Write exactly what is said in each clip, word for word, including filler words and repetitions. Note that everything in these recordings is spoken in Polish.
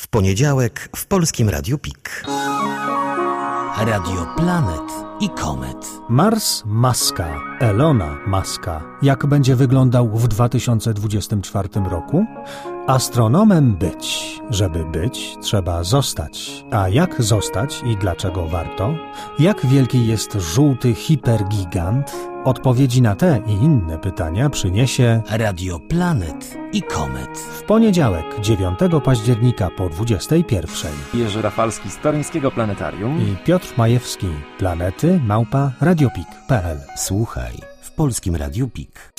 W poniedziałek w Polskim Radiu Pik. Radio Planet i Komet. Mars Muska, Elona Muska. Jak będzie wyglądał w dwa tysiące dwudziestym czwartym roku? Astronomem być. Żeby być, trzeba zostać. A jak zostać i dlaczego warto? Jak wielki jest żółty hipergigant? Odpowiedzi na te i inne pytania przyniesie Radio Planet i Komet. w poniedziałek, dziewiątego października po dwudziestej pierwszej. Jerzy Rafalski z Toruńskiego Planetarium I Piotr Majewski, planety małpa radiopik kropka p l. Słuchaj w Polskim Radiu Pik.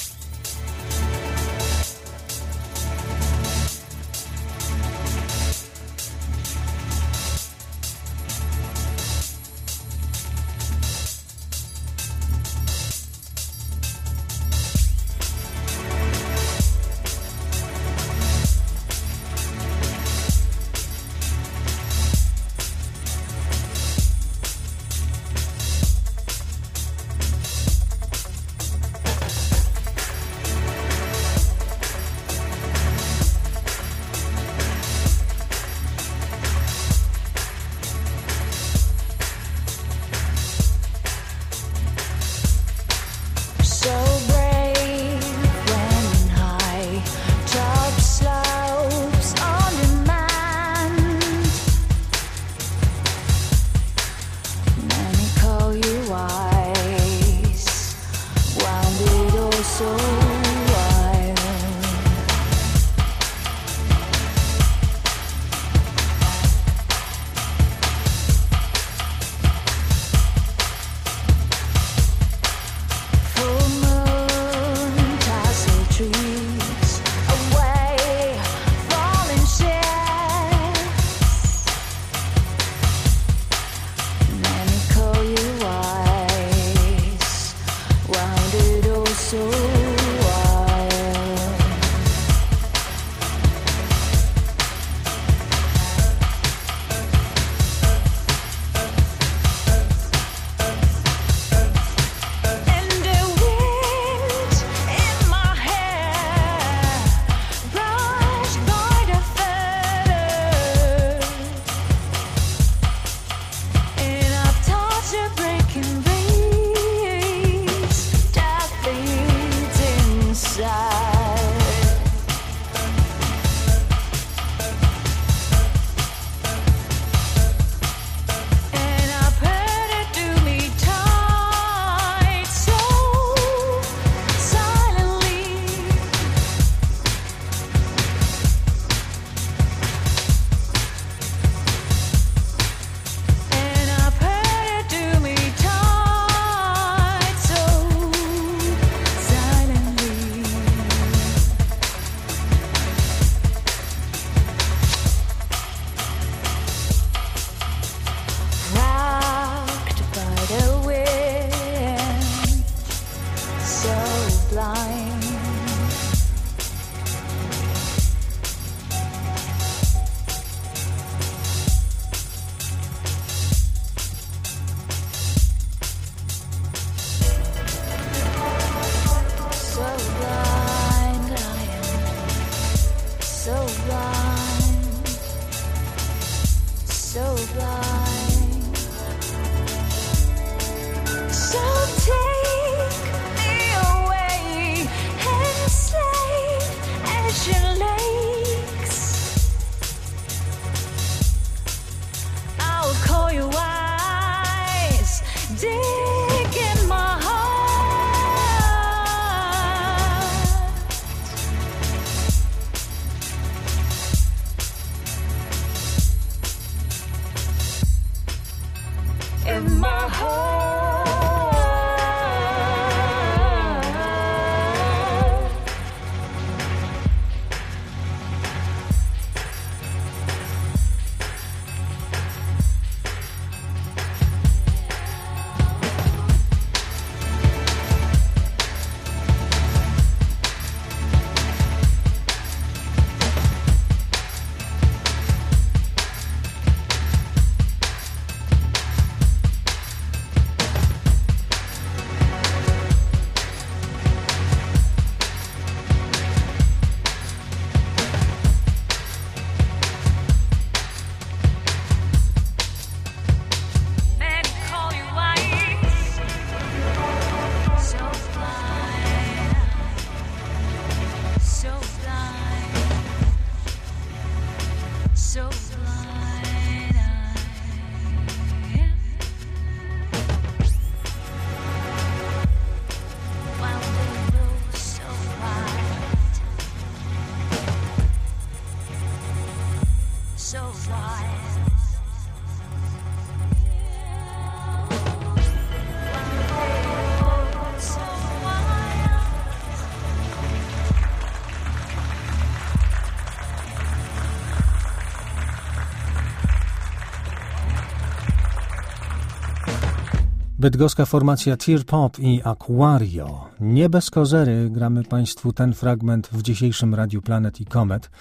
Bydgoska formacja Tear Pop i Aquario. Nie bez kozery gramy Państwu ten fragment w dzisiejszym Radiu Planet i Komet,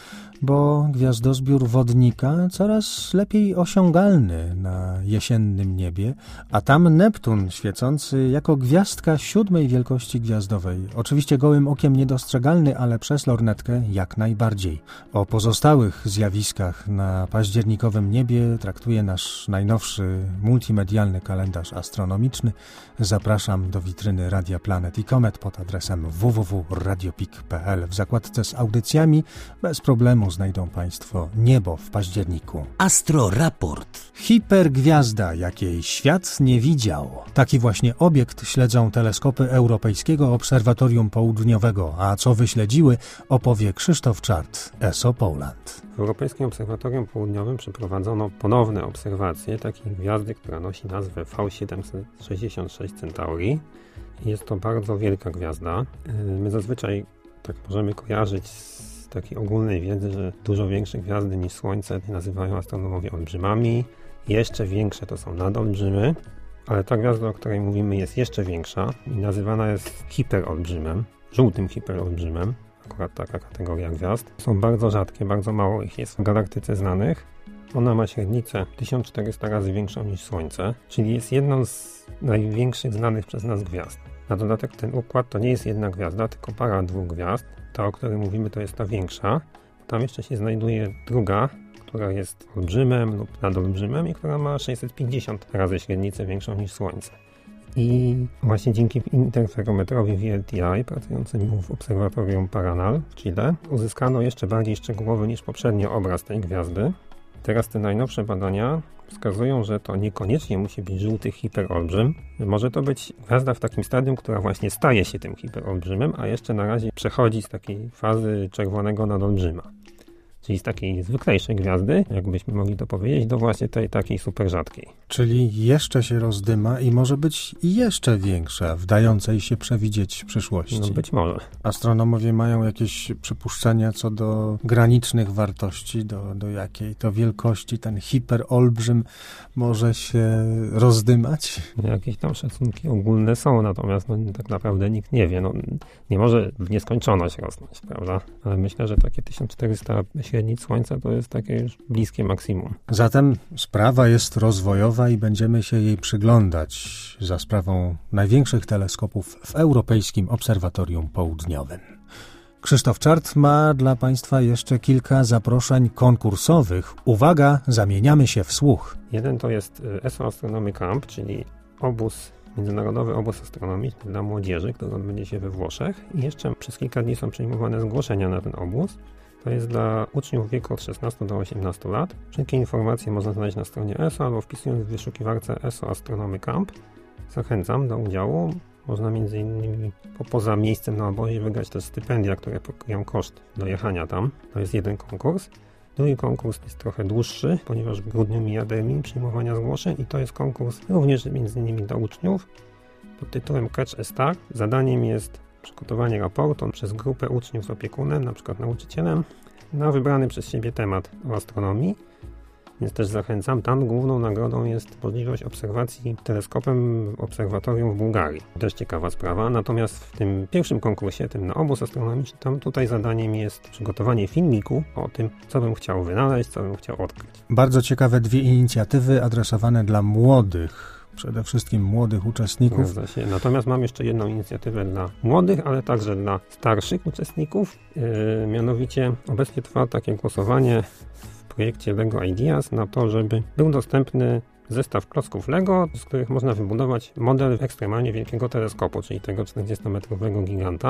bo gwiazdozbiór Wodnika coraz lepiej osiągalny na jesiennym niebie, a tam Neptun świecący jako gwiazdka siódmej wielkości gwiazdowej. Oczywiście gołym okiem niedostrzegalny, ale przez lornetkę jak najbardziej. O pozostałych zjawiskach na październikowym niebie traktuje nasz najnowszy multimedialny kalendarz astronomiczny. Zapraszam do witryny Radia Planet i Komet pod adresem w w w kropka radio pik kropka p l. W zakładce z audycjami bez problemu znajdą Państwo niebo w październiku. Astro Raport. Hipergwiazda, jakiej świat nie widział. Taki właśnie obiekt śledzą teleskopy Europejskiego Obserwatorium Południowego, a co wyśledziły, opowie Krzysztof Czart, S O Poland. W Europejskim Obserwatorium Południowym przeprowadzono ponowne obserwacje takiej gwiazdy, która nosi nazwę V siedemset sześćdziesiąt sześć Centauri. Jest to bardzo wielka gwiazda. My zazwyczaj tak możemy kojarzyć z takiej ogólnej wiedzy, że dużo większe gwiazdy niż Słońce nazywają astronomowie olbrzymami. Jeszcze większe to są nadolbrzymy, ale ta gwiazda, o której mówimy, jest jeszcze większa i nazywana jest hiperolbrzymem, żółtym hiperolbrzymem. Akurat taka kategoria gwiazd. Są bardzo rzadkie, bardzo mało ich jest w galaktyce znanych. Ona ma średnicę tysiąc czterysta razy większą niż Słońce, czyli jest jedną z największych znanych przez nas gwiazd. Na dodatek ten układ to nie jest jedna gwiazda, tylko para dwóch gwiazd. Ta, o której mówimy, to jest ta większa. Tam jeszcze się znajduje druga, która jest olbrzymem lub nadolbrzymem i która ma sześćset pięćdziesiąt razy średnicę większą niż Słońce. I właśnie dzięki interferometrowi V L T I pracującemu w obserwatorium Paranal w Chile uzyskano jeszcze bardziej szczegółowy niż poprzednio obraz tej gwiazdy. Teraz te najnowsze badania wskazują, że to niekoniecznie musi być żółty hiperolbrzym. Może to być gwiazda w takim stadium, która właśnie staje się tym hiperolbrzymem, a jeszcze na razie przechodzi z takiej fazy czerwonego nadolbrzyma. Czyli z takiej zwyklejszej gwiazdy, jakbyśmy mogli to powiedzieć, do właśnie tej takiej super rzadkiej. Czyli jeszcze się rozdyma i może być jeszcze większa, w dającej się przewidzieć przyszłości. No być może. Astronomowie mają jakieś przypuszczenia co do granicznych wartości, do, do jakiej to wielkości ten hiperolbrzym może się rozdymać? Jakieś tam szacunki ogólne są, natomiast no, tak naprawdę nikt nie wie. No, nie może w nieskończoność rosnąć, prawda? Ale myślę, że takie tysiąc czterysta średnic Słońca to jest takie już bliskie maksimum. Zatem sprawa jest rozwojowa i będziemy się jej przyglądać za sprawą największych teleskopów w Europejskim Obserwatorium Południowym. Krzysztof Czart ma dla Państwa jeszcze kilka zaproszeń konkursowych. Uwaga, zamieniamy się w słuch. Jeden to jest S O Astronomy Camp, czyli obóz, międzynarodowy obóz astronomiczny dla młodzieży, który odbędzie się we Włoszech. I jeszcze przez kilka dni są przyjmowane zgłoszenia na ten obóz. To jest dla uczniów w wieku od szesnastu do osiemnastu lat. Wszystkie informacje można znaleźć na stronie E S O albo wpisując w wyszukiwarce S O Astronomy Camp. Zachęcam do udziału. Można między innymi po, poza miejscem na obozie wygrać też stypendia, które pokryją koszt dojechania tam. To jest jeden konkurs. Drugi konkurs jest trochę dłuższy, ponieważ w grudniu mija termin przyjmowania zgłoszeń i to jest konkurs również między innymi dla uczniów pod tytułem Catch a Star. Zadaniem jest przygotowanie raportu przez grupę uczniów z opiekunem, na przykład nauczycielem, na wybrany przez siebie temat o astronomii. Więc też zachęcam. Tam główną nagrodą jest możliwość obserwacji teleskopem w obserwatorium w Bułgarii. Też ciekawa sprawa. Natomiast w tym pierwszym konkursie, tym na obóz astronomiczny, tam tutaj zadaniem jest przygotowanie filmiku o tym, co bym chciał wynaleźć, co bym chciał odkryć. Bardzo ciekawe dwie inicjatywy adresowane dla młodych, przede wszystkim młodych uczestników. Zgadza się. Natomiast mam jeszcze jedną inicjatywę dla młodych, ale także dla starszych uczestników. Yy, mianowicie obecnie trwa takie głosowanie w projekcie LEGO Ideas na to, żeby był dostępny zestaw klocków LEGO, z których można wybudować model ekstremalnie wielkiego teleskopu, czyli tego czterdziestometrowego giganta.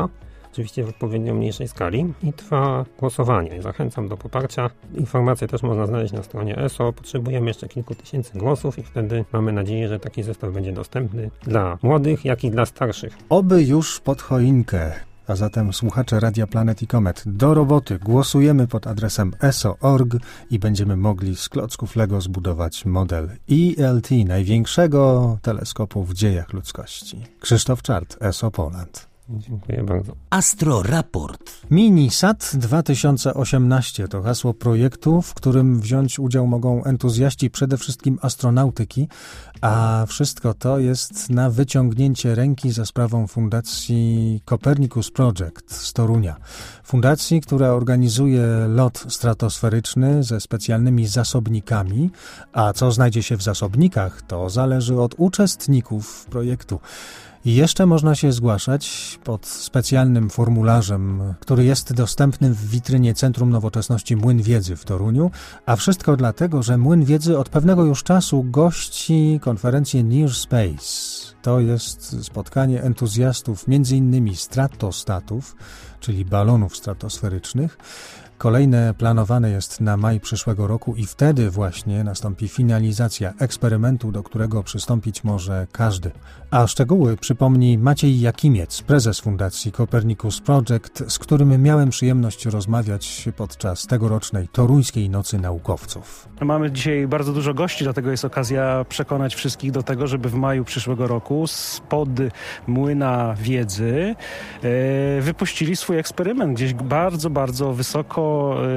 oczywiście w odpowiednio mniejszej skali i trwa głosowanie. Zachęcam do poparcia. Informacje też można znaleźć na stronie E S O. Potrzebujemy jeszcze kilku tysięcy głosów i wtedy mamy nadzieję, że taki zestaw będzie dostępny dla młodych, jak i dla starszych. Oby już pod choinkę. A zatem słuchacze Radia Planet i Komet, do roboty. Głosujemy pod adresem e s o kropka org i będziemy mogli z klocków Lego zbudować model E L T, największego teleskopu w dziejach ludzkości. Krzysztof Czart, E S O Poland. Dziękuję bardzo. Astro Raport. Minisat dwa tysiące osiemnaście to hasło projektu, w którym wziąć udział mogą entuzjaści przede wszystkim astronautyki, a wszystko to jest na wyciągnięcie ręki za sprawą Fundacji Copernicus Project z Torunia. Fundacji, która organizuje lot stratosferyczny ze specjalnymi zasobnikami, a co znajdzie się w zasobnikach, to zależy od uczestników projektu. I jeszcze można się zgłaszać pod specjalnym formularzem, który jest dostępny w witrynie Centrum Nowoczesności Młyn Wiedzy w Toruniu, a wszystko dlatego, że Młyn Wiedzy od pewnego już czasu gości konferencję Near Space. To jest spotkanie entuzjastów między innymi stratostatów, czyli balonów stratosferycznych. Kolejne planowane jest na maj przyszłego roku i wtedy właśnie nastąpi finalizacja eksperymentu, do którego przystąpić może każdy. A szczegóły przypomni Maciej Jakimiec, prezes Fundacji Copernicus Project, z którym miałem przyjemność rozmawiać podczas tegorocznej Toruńskiej Nocy Naukowców. Mamy dzisiaj bardzo dużo gości, dlatego jest okazja przekonać wszystkich do tego, żeby w maju przyszłego roku spod Młyna Wiedzy e, wypuścili swój eksperyment gdzieś bardzo, bardzo wysoko,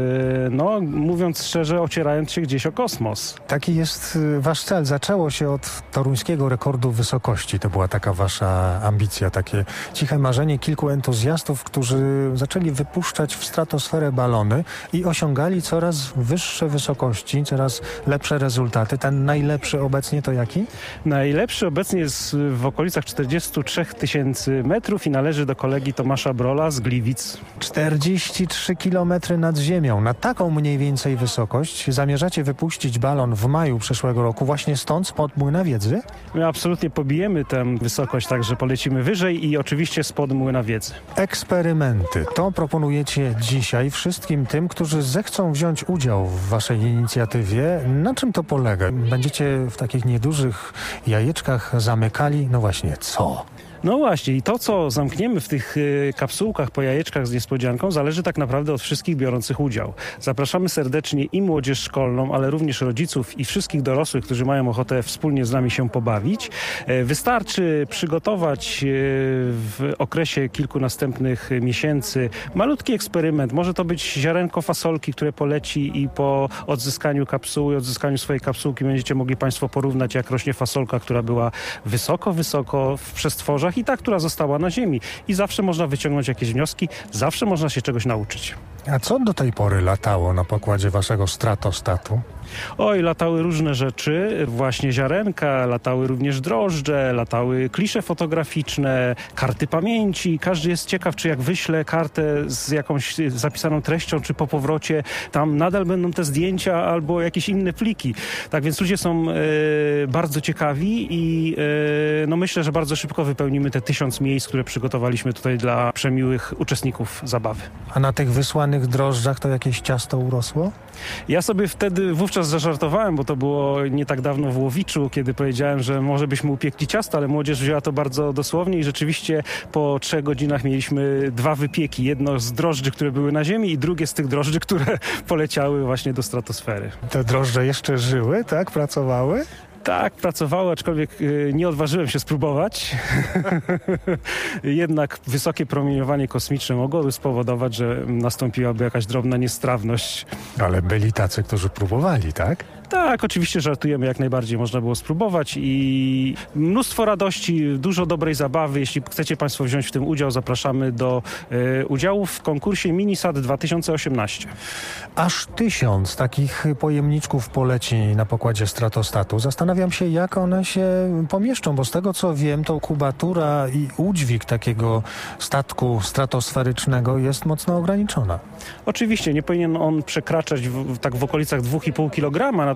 no mówiąc szczerze, ocierając się gdzieś o kosmos. Taki jest wasz cel. Zaczęło się od toruńskiego rekordu wysokości. To była taka wasza ambicja, takie ciche marzenie kilku entuzjastów, którzy zaczęli wypuszczać w stratosferę balony i osiągali coraz wyższe wysokości, coraz lepsze rezultaty. Ten najlepszy obecnie to jaki? Najlepszy obecnie jest w okolicach czterdzieści trzy tysięcy metrów i należy do kolegi Tomasza Brola z Gliwic. czterdzieści trzy kilometry nad ziemią. Na taką mniej więcej wysokość zamierzacie wypuścić balon w maju przyszłego roku właśnie stąd, spod Młyna Wiedzy? My absolutnie pobijemy tę wysokość, także polecimy wyżej i oczywiście spod Młyna Wiedzy. Eksperymenty. To proponujecie dzisiaj wszystkim tym, którzy zechcą wziąć udział w waszej inicjatywie. Na czym to polega? Będziecie w takich niedużych jajeczkach zamykali, no właśnie, co? No właśnie i to, co zamkniemy w tych y, kapsułkach po jajeczkach z niespodzianką, zależy tak naprawdę od wszystkich biorących udział. Zapraszamy serdecznie i młodzież szkolną, ale również rodziców i wszystkich dorosłych, którzy mają ochotę wspólnie z nami się pobawić. E, wystarczy przygotować e, w okresie kilku następnych miesięcy malutki eksperyment. Może to być ziarenko fasolki, które poleci i po odzyskaniu kapsuły, odzyskaniu swojej kapsułki będziecie mogli Państwo porównać, jak rośnie fasolka, która była wysoko, wysoko w przestworzach i ta, która została na ziemi. I zawsze można wyciągnąć jakieś wnioski, zawsze można się czegoś nauczyć. A co do tej pory latało na pokładzie waszego stratostatu? Oj, latały różne rzeczy, właśnie ziarenka, latały również drożdże, latały klisze fotograficzne, karty pamięci. Każdy jest ciekaw, czy jak wyślę kartę z jakąś zapisaną treścią, czy po powrocie tam nadal będą te zdjęcia albo jakieś inne pliki. Tak więc ludzie są e, bardzo ciekawi i e, no myślę, że bardzo szybko wypełnimy te tysiąc miejsc, które przygotowaliśmy tutaj dla przemiłych uczestników zabawy. A na tych wysłanych drożdżach to jakieś ciasto urosło? Ja sobie wtedy wówczas zażartowałem, bo to było nie tak dawno w Łowiczu, kiedy powiedziałem, że może byśmy upiekli ciasto, ale młodzież wzięła to bardzo dosłownie i rzeczywiście po trzech godzinach mieliśmy dwa wypieki. Jedno z drożdży, które były na ziemi i drugie z tych drożdży, które poleciały właśnie do stratosfery. Te drożdże jeszcze żyły, tak? Pracowały? Tak, pracowały, aczkolwiek y, nie odważyłem się spróbować. Jednak wysokie promieniowanie kosmiczne mogłoby spowodować, że nastąpiłaby jakaś drobna niestrawność. Ale byli tacy, którzy próbowali, tak? Tak, oczywiście żartujemy, jak najbardziej można było spróbować i mnóstwo radości, dużo dobrej zabawy. Jeśli chcecie Państwo wziąć w tym udział, zapraszamy do y, udziału w konkursie Minisat dwa tysiące osiemnaście. Aż tysiąc takich pojemniczków poleci na pokładzie stratostatu. Zastanawiam się, jak one się pomieszczą, bo z tego co wiem, to kubatura i udźwig takiego statku stratosferycznego jest mocno ograniczona. Oczywiście, nie powinien on przekraczać w, tak w okolicach dwa i pół kilograma, natomiast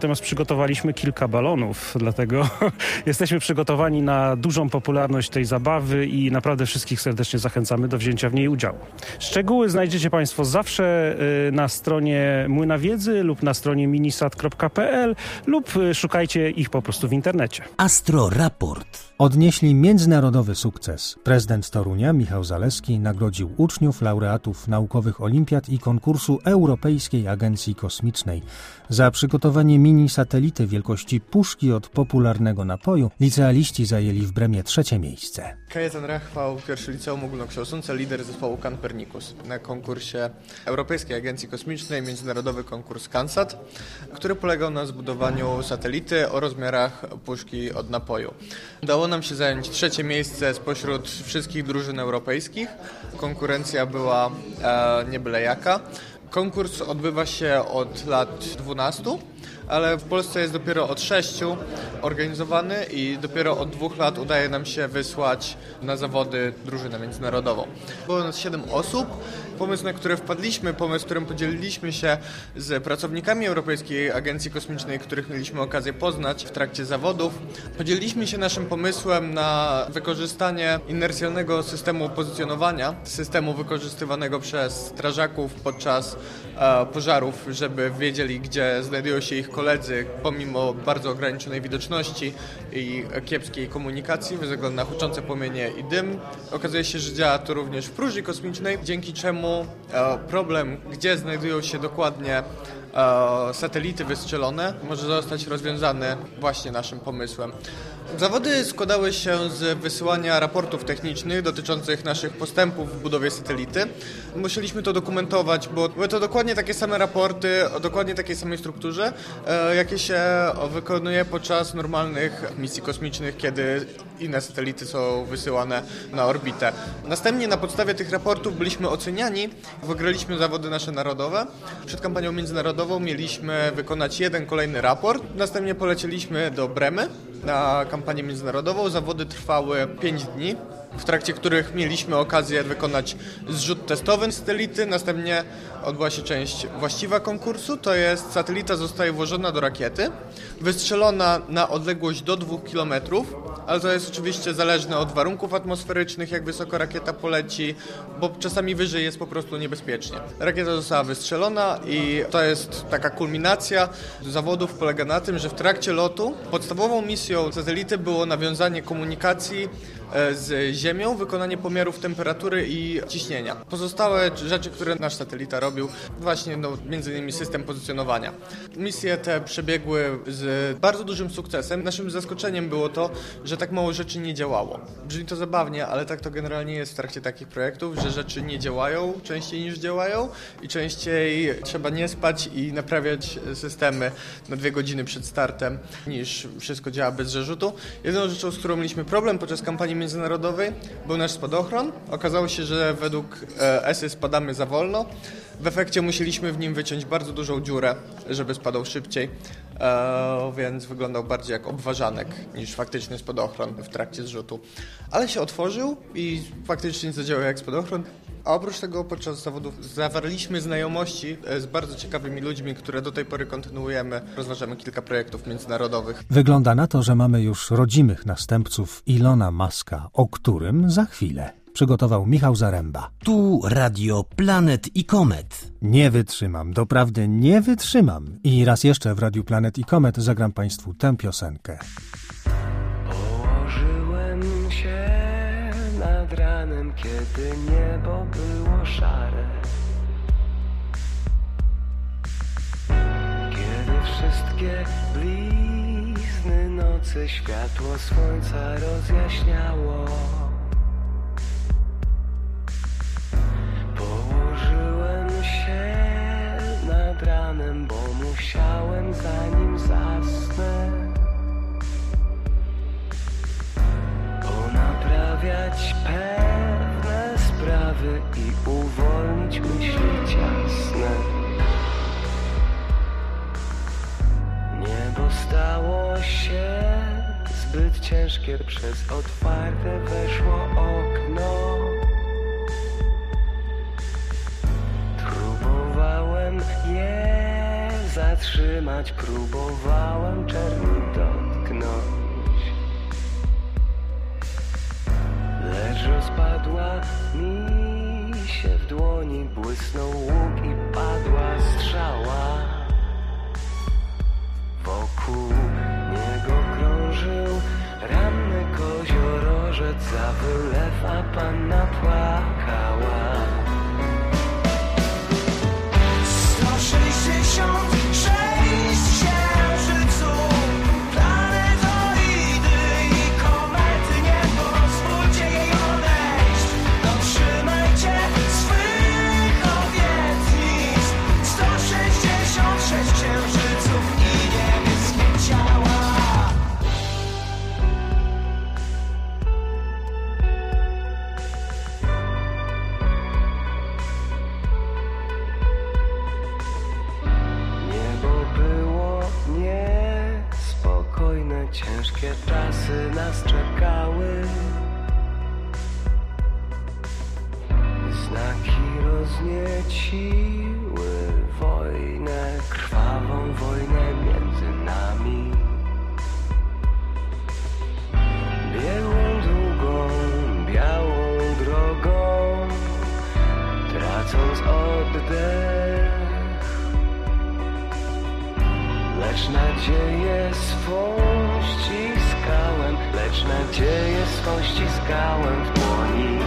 natomiast przygotowaliśmy kilka balonów, dlatego jesteśmy przygotowani na dużą popularność tej zabawy i naprawdę wszystkich serdecznie zachęcamy do wzięcia w niej udziału. Szczegóły znajdziecie Państwo zawsze na stronie Młyna Wiedzy lub na stronie minisat kropka p l lub szukajcie ich po prostu w internecie. Astro Raport. Odnieśli międzynarodowy sukces. Prezydent Torunia, Michał Zaleski, nagrodził uczniów, laureatów naukowych olimpiad i konkursu Europejskiej Agencji Kosmicznej. Za przygotowanie mini-satelity wielkości puszki od popularnego napoju licealiści zajęli w Bremie trzecie miejsce. Kajetan Rachwał, pierwszy liceum ogólnokształcące, lider zespołu Copernicus na konkursie Europejskiej Agencji Kosmicznej, międzynarodowy konkurs CANSAT, który polegał na zbudowaniu satelity o rozmiarach puszki od napoju. Udało nam się zająć trzecie miejsce spośród wszystkich drużyn europejskich. Konkurencja była e, nie byle jaka. Konkurs odbywa się od lat dwunastu, ale w Polsce jest dopiero od sześciu organizowany i dopiero od dwóch lat udaje nam się wysłać na zawody drużynę międzynarodową. Było nas siedem osób. Pomysł, na który wpadliśmy, pomysł, którym podzieliliśmy się z pracownikami Europejskiej Agencji Kosmicznej, których mieliśmy okazję poznać w trakcie zawodów. Podzieliliśmy się naszym pomysłem na wykorzystanie inercjalnego systemu pozycjonowania, systemu wykorzystywanego przez strażaków podczas e, pożarów, żeby wiedzieli, gdzie znajdują się ich koledzy, pomimo bardzo ograniczonej widoczności i kiepskiej komunikacji, ze względu na huczące płomienie i dym. Okazuje się, że działa to również w próżni kosmicznej, dzięki czemu problem, gdzie znajdują się dokładnie satelity wystrzelone, może zostać rozwiązany właśnie naszym pomysłem. Zawody składały się z wysyłania raportów technicznych dotyczących naszych postępów w budowie satelity. Musieliśmy to dokumentować, bo były to dokładnie takie same raporty o dokładnie takiej samej strukturze, jakie się wykonuje podczas normalnych misji kosmicznych, kiedy inne satelity są wysyłane na orbitę. Następnie na podstawie tych raportów byliśmy oceniani, wygraliśmy zawody nasze narodowe. Przed kampanią międzynarodową mieliśmy wykonać jeden kolejny raport, następnie polecieliśmy do Bremy na kampanię międzynarodową. Zawody trwały pięć dni, w trakcie których mieliśmy okazję wykonać zrzut testowy satelity. Następnie odbyła się część właściwa konkursu, to jest satelita zostaje włożona do rakiety, wystrzelona na odległość do dwóch kilometrów, ale to jest oczywiście zależne od warunków atmosferycznych, jak wysoko rakieta poleci, bo czasami wyżej jest po prostu niebezpiecznie. Rakieta została wystrzelona i to jest taka kulminacja zawodów, polega na tym, że w trakcie lotu podstawową misją satelity było nawiązanie komunikacji z Ziemią, wykonanie pomiarów temperatury i ciśnienia. Pozostałe rzeczy, które nasz satelita robił, właśnie no, między innymi system pozycjonowania. Misje te przebiegły z bardzo dużym sukcesem. Naszym zaskoczeniem było to, że tak mało rzeczy nie działało. Brzmi to zabawnie, ale tak to generalnie jest w trakcie takich projektów, że rzeczy nie działają częściej niż działają i częściej trzeba nie spać i naprawiać systemy na dwie godziny przed startem, niż wszystko działa bez zarzutu. Jedyną rzeczą, z którą mieliśmy problem podczas kampanii międzynarodowej, był nasz spadochron. Okazało się, że według E S Y spadamy za wolno. W efekcie musieliśmy w nim wyciąć bardzo dużą dziurę, żeby spadał szybciej, e, więc wyglądał bardziej jak obwarzanek niż faktyczny spadochron w trakcie zrzutu. Ale się otworzył i faktycznie zadziałał jak spadochron. A oprócz tego podczas zawodów zawarliśmy znajomości z bardzo ciekawymi ludźmi, które do tej pory kontynuujemy. Rozważamy kilka projektów międzynarodowych. Wygląda na to, że mamy już rodzimych następców Ilona Muska, o którym za chwilę przygotował Michał Zaręba. Tu Radio Planet i Komet. Nie wytrzymam, doprawdy nie wytrzymam. I raz jeszcze w Radiu Planet i Komet zagram Państwu tę piosenkę. Położyłem się nad ranem, kiedy niebo było szare. Kiedy wszystkie blizny nocy światło słońca rozjaśniało. Położyłem się nad ranem, bo musiałem, zanim zasnę, ponaprawiać pewne sprawy i uwolnić myśli ciasne. Niebo stało się zbyt ciężkie, przez otwarte weszło okno. Próbowałem je zatrzymać, próbowałem czerni dotknąć, lecz rozpadła mi się w dłoni, błysnął łuk i padła strzała. Wokół niego krążył ranny koziorożec, za wylew, a panna płakała. sto sześćdziesiąt sześć księżyców, planetoidy i komety, nie pozwólcie jej odejść. Dotrzymajcie swych obietnic. sto sześćdziesiąt sześć księżyców i niebieskie ciała. Ciężkie czasy nas czekały, znaki roznieciły wojnę, krwawą wojnę między nami. Biegłą długą, białą drogą, tracąc oddech, lecz nadzieję swą ściskałem, lecz nadzieję swą ściskałem w dłoni.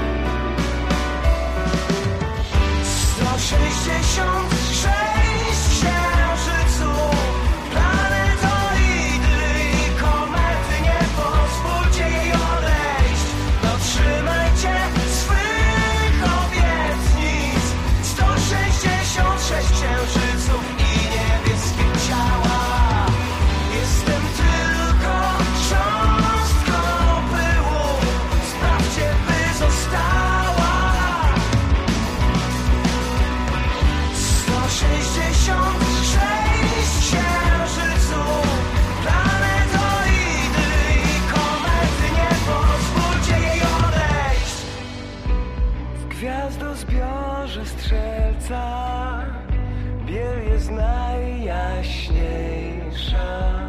sto sześćdziesiąt sześć księżyców, planetoidy i komety, nie pozwólcie jej odejść. Dotrzymajcie swych obietnic. sto sześćdziesiąt sześć księżyców i niebieskie ciała. Jestem tylko cząstką pyłu, sprawdźcie, by została. sto sześćdziesiąt sześć księżyców, planetoidy i komety, nie pozwólcie jej odejść. W gwiazdozbiorze strzelca biel jest najjaśniejsza.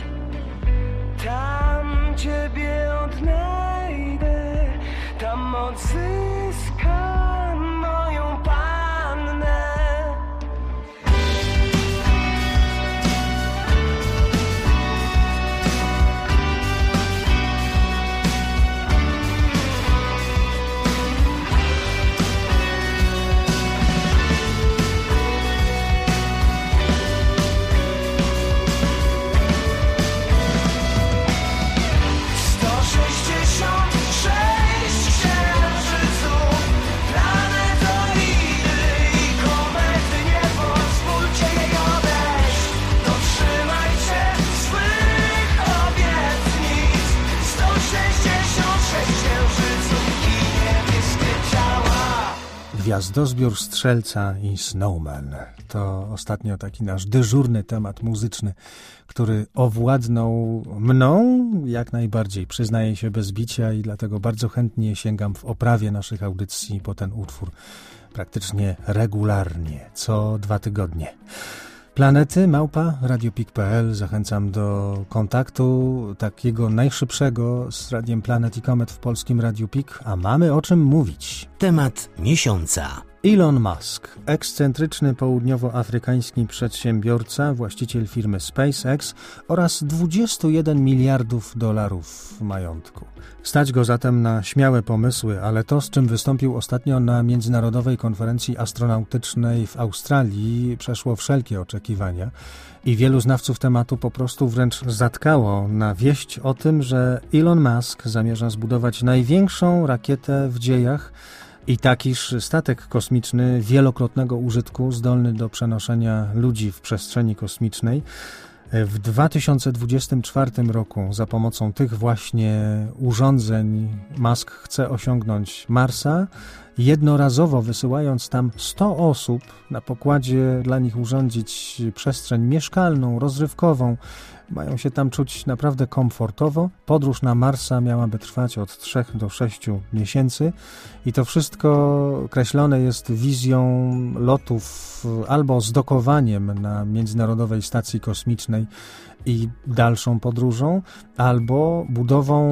Tam Ciebie odnajdę, tam odzyskam moją pannę. Gwiazdozbiór Strzelca i Snowman. To ostatnio taki nasz dyżurny temat muzyczny, który owładnął mną jak najbardziej. Przyznaję się bez bicia i dlatego bardzo chętnie sięgam w oprawie naszych audycji po ten utwór. Praktycznie regularnie, co dwa tygodnie. Planety, małpa, radiopik kropka p l. Zachęcam do kontaktu takiego najszybszego z Radiem Planet i Komet w polskim Radiu Pik, a mamy o czym mówić. Temat miesiąca. Elon Musk, ekscentryczny południowoafrykański przedsiębiorca, właściciel firmy SpaceX oraz dwudziestu jeden miliardów dolarów majątku. Stać go zatem na śmiałe pomysły, ale to, z czym wystąpił ostatnio na Międzynarodowej Konferencji Astronautycznej w Australii, przeszło wszelkie oczekiwania i wielu znawców tematu po prostu wręcz zatkało na wieść o tym, że Elon Musk zamierza zbudować największą rakietę w dziejach i takiż statek kosmiczny wielokrotnego użytku, zdolny do przenoszenia ludzi w przestrzeni kosmicznej. W dwa tysiące dwudziestym czwartym roku za pomocą tych właśnie urządzeń Musk chce osiągnąć Marsa, jednorazowo wysyłając tam sto osób, na pokładzie dla nich urządzić przestrzeń mieszkalną, rozrywkową, mają się tam czuć naprawdę komfortowo. Podróż na Marsa miałaby trwać od trzech do sześciu miesięcy i to wszystko kreślone jest wizją lotów albo z dokowaniem na Międzynarodowej Stacji Kosmicznej i dalszą podróżą, albo budową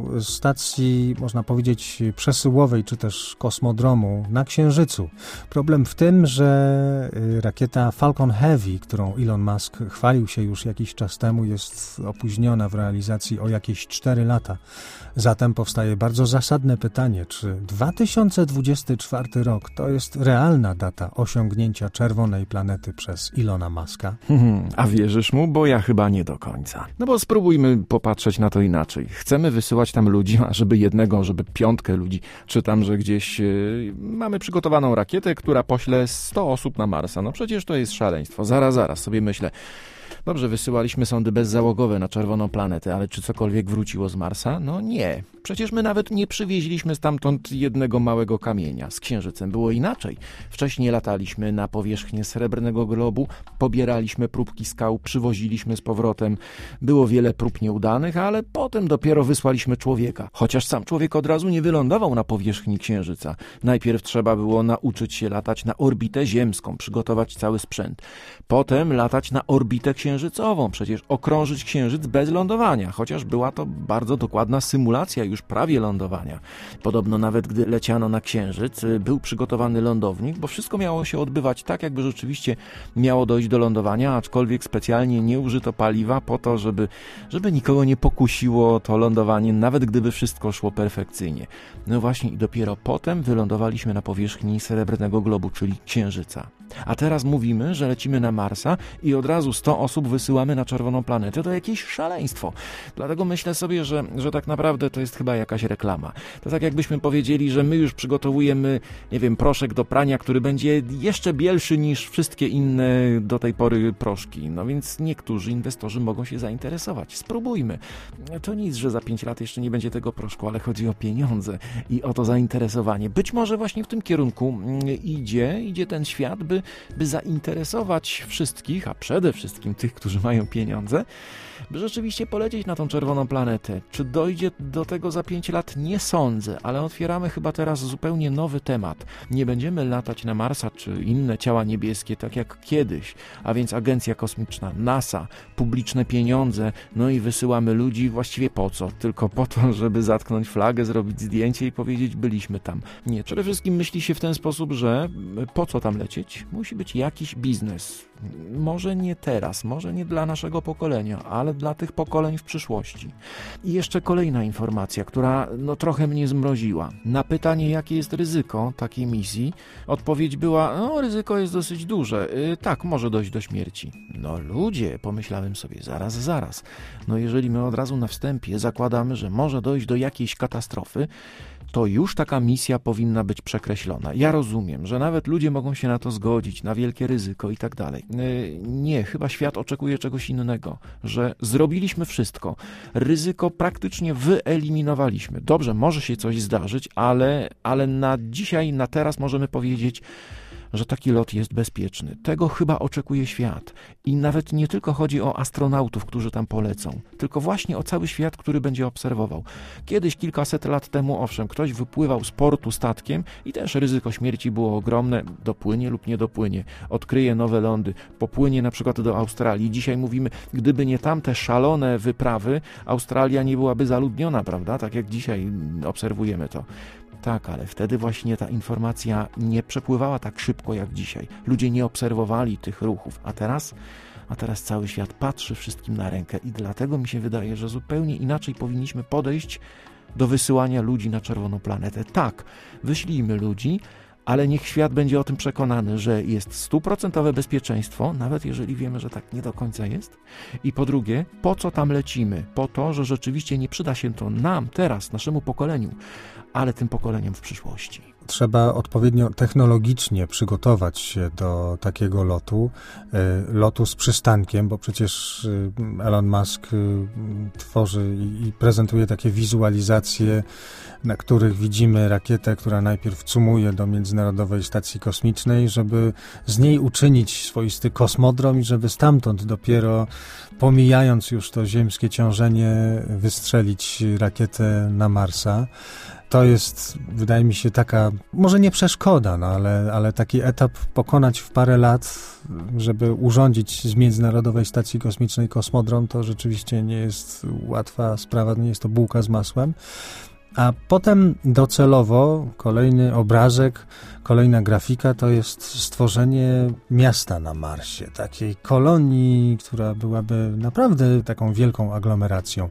stacji, można powiedzieć, przesyłowej, czy też kosmodromu na Księżycu. Problem w tym, że rakieta Falcon Heavy, którą Elon Musk chwalił się już jakiś czas temu, jest opóźniona w realizacji o jakieś cztery lata. Zatem powstaje bardzo zasadne pytanie, czy dwa tysiące dwudziesty czwarty rok to jest realna data osiągnięcia czerwonej planety przez Elona Muska? Hmm, a wierzysz mu? Bo ja chyba nie do końca. No bo spróbujmy popatrzeć na to inaczej. Chcemy wysyłać tam ludzi, a żeby jednego, żeby piątkę ludzi. Czytam, że gdzieś yy, mamy przygotowaną rakietę, która pośle sto osób na Marsa. No przecież to jest szaleństwo. Zaraz, zaraz sobie myślę. Dobrze, wysyłaliśmy sondy bezzałogowe na czerwoną planetę, ale czy cokolwiek wróciło z Marsa? No nie. Przecież my nawet nie przywieźliśmy stamtąd jednego małego kamienia. Z Księżycem było inaczej. Wcześniej lataliśmy na powierzchnię Srebrnego Globu, pobieraliśmy próbki skał, przywoziliśmy z powrotem. Było wiele prób nieudanych, ale potem dopiero wysłaliśmy człowieka. Chociaż sam człowiek od razu nie wylądował na powierzchni Księżyca. Najpierw trzeba było nauczyć się latać na orbitę ziemską, przygotować cały sprzęt. Potem latać na orbitę księżycową, przecież okrążyć Księżyc bez lądowania, chociaż była to bardzo dokładna symulacja już prawie lądowania. Podobno nawet gdy leciano na Księżyc, był przygotowany lądownik, bo wszystko miało się odbywać tak, jakby rzeczywiście miało dojść do lądowania, aczkolwiek specjalnie nie użyto paliwa po to, żeby, żeby nikogo nie pokusiło to lądowanie, nawet gdyby wszystko szło perfekcyjnie. No właśnie i dopiero potem wylądowaliśmy na powierzchni Srebrnego Globu, czyli Księżyca. A teraz mówimy, że lecimy na Marsa i od razu sto osób wysyłamy na czerwoną planetę. To jakieś szaleństwo. Dlatego myślę sobie, że, że tak naprawdę to jest chyba jakaś reklama. To tak jakbyśmy powiedzieli, że my już przygotowujemy, nie wiem, proszek do prania, który będzie jeszcze bielszy niż wszystkie inne do tej pory proszki. No więc niektórzy inwestorzy mogą się zainteresować. Spróbujmy. To nic, że za pięć lat jeszcze nie będzie tego proszku, ale chodzi o pieniądze i o to zainteresowanie. Być może właśnie w tym kierunku idzie, idzie ten świat, by, by zainteresować wszystkich, a przede wszystkim tych, którzy mają pieniądze, by rzeczywiście polecieć na tą czerwoną planetę. Czy dojdzie do tego za pięć lat? Nie sądzę, ale otwieramy chyba teraz zupełnie nowy temat. Nie będziemy latać na Marsa czy inne ciała niebieskie tak jak kiedyś, a więc agencja kosmiczna, NASA, publiczne pieniądze, no i wysyłamy ludzi właściwie po co? Tylko po to, żeby zatknąć flagę, zrobić zdjęcie i powiedzieć, byliśmy tam. Nie, przede wszystkim myśli się w ten sposób, że po co tam lecieć? Musi być jakiś biznes. Może nie teraz, może nie dla naszego pokolenia, ale dla tych pokoleń w przyszłości. I jeszcze kolejna informacja, która no trochę mnie zmroziła. Na pytanie, jakie jest ryzyko takiej misji, odpowiedź była, no ryzyko jest dosyć duże, yy, tak, może dojść do śmierci. No ludzie, pomyślałem sobie, zaraz, zaraz. No jeżeli my od razu na wstępie zakładamy, że może dojść do jakiejś katastrofy, to już taka misja powinna być przekreślona. Ja rozumiem, że nawet ludzie mogą się na to zgodzić, na wielkie ryzyko i tak dalej. Nie, chyba świat oczekuje czegoś innego, że zrobiliśmy wszystko. Ryzyko praktycznie wyeliminowaliśmy. Dobrze, może się coś zdarzyć, ale, ale na dzisiaj, na teraz możemy powiedzieć, że taki lot jest bezpieczny. Tego chyba oczekuje świat. I nawet nie tylko chodzi o astronautów, którzy tam polecą, tylko właśnie o cały świat, który będzie obserwował. Kiedyś, kilkaset lat temu, owszem, ktoś wypływał z portu statkiem i też ryzyko śmierci było ogromne. Dopłynie lub nie dopłynie. Odkryje nowe lądy. Popłynie na przykład do Australii. Dzisiaj mówimy, gdyby nie tamte szalone wyprawy, Australia nie byłaby zaludniona, prawda? Tak jak dzisiaj obserwujemy to. Tak, ale wtedy właśnie ta informacja nie przepływała tak szybko jak dzisiaj. Ludzie nie obserwowali tych ruchów, a teraz, a teraz cały świat patrzy wszystkim na rękę i dlatego mi się wydaje, że zupełnie inaczej powinniśmy podejść do wysyłania ludzi na czerwoną planetę. Tak, wyślijmy ludzi, ale niech świat będzie o tym przekonany, że jest stuprocentowe bezpieczeństwo, nawet jeżeli wiemy, że tak nie do końca jest. I po drugie, po co tam lecimy? Po to, że rzeczywiście nie przyda się to nam teraz, naszemu pokoleniu, ale tym pokoleniom w przyszłości. trzeba odpowiednio technologicznie przygotować się do takiego lotu, lotu z przystankiem, bo przecież Elon Musk tworzy i prezentuje takie wizualizacje, na których widzimy rakietę, która najpierw cumuje do Międzynarodowej Stacji Kosmicznej, żeby z niej uczynić swoisty kosmodrom i żeby stamtąd dopiero, pomijając już to ziemskie ciążenie, wystrzelić rakietę na Marsa. To jest, wydaje mi się, taka, może nie przeszkoda, no ale, ale taki etap pokonać w parę lat, żeby urządzić z Międzynarodowej Stacji Kosmicznej kosmodrom, to rzeczywiście nie jest łatwa sprawa, nie jest to bułka z masłem. A potem docelowo kolejny obrazek, kolejna grafika to jest stworzenie miasta na Marsie, takiej kolonii, która byłaby naprawdę taką wielką aglomeracją.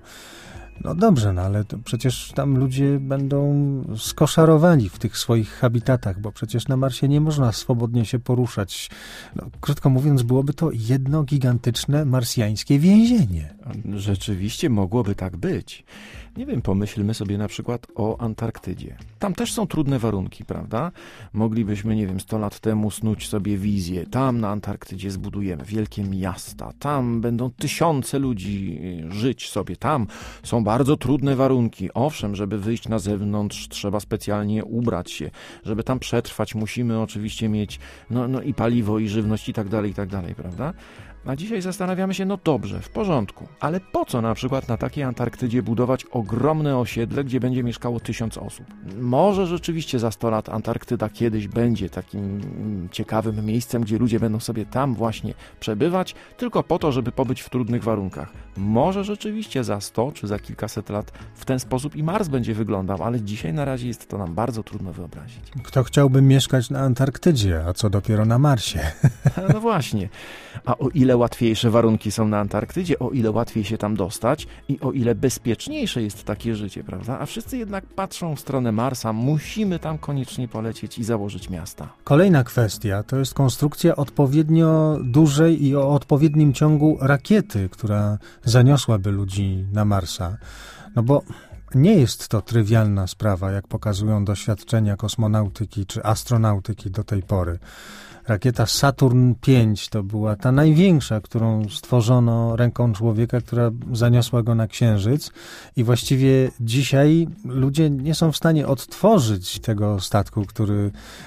No dobrze, no ale to przecież tam ludzie będą skoszarowani w tych swoich habitatach, bo przecież na Marsie nie można swobodnie się poruszać. No, krótko mówiąc, byłoby to jedno gigantyczne marsjańskie więzienie. Rzeczywiście mogłoby tak być. Nie wiem, pomyślmy sobie na przykład o Antarktydzie. Tam też są trudne warunki, prawda? Moglibyśmy, nie wiem, sto lat temu snuć sobie wizję. Tam na Antarktydzie zbudujemy wielkie miasta. Tam będą tysiące ludzi żyć sobie. Tam są bardzo trudne warunki. Owszem, żeby wyjść na zewnątrz, trzeba specjalnie ubrać się. Żeby tam przetrwać, musimy oczywiście mieć no, no i paliwo, i żywność, i tak dalej, i tak dalej, prawda? A dzisiaj zastanawiamy się, no dobrze, w porządku, ale po co na przykład na takiej Antarktydzie budować ogromne osiedle, gdzie będzie mieszkało tysiąc osób? Może rzeczywiście za sto lat Antarktyda kiedyś będzie takim ciekawym miejscem, gdzie ludzie będą sobie tam właśnie przebywać, tylko po to, żeby pobyć w trudnych warunkach. Może rzeczywiście za sto czy za kilkaset lat w ten sposób i Mars będzie wyglądał, ale dzisiaj na razie jest to nam bardzo trudno wyobrazić. Kto chciałby mieszkać na Antarktydzie, a co dopiero na Marsie? No właśnie. A o ile łatwiejsze warunki są na Antarktydzie, o ile łatwiej się tam dostać i o ile bezpieczniejsze jest takie życie, prawda? A wszyscy jednak patrzą w stronę Marsa, musimy tam koniecznie polecieć i założyć miasta. Kolejna kwestia to jest konstrukcja odpowiednio dużej i o odpowiednim ciągu rakiety, która zaniosłaby ludzi na Marsa. No bo nie jest to trywialna sprawa, jak pokazują doświadczenia kosmonautyki czy astronautyki do tej pory. Rakieta Saturn pięć to była ta największa, którą stworzono ręką człowieka, która zaniosła go na Księżyc i właściwie dzisiaj ludzie nie są w stanie odtworzyć tego statku, który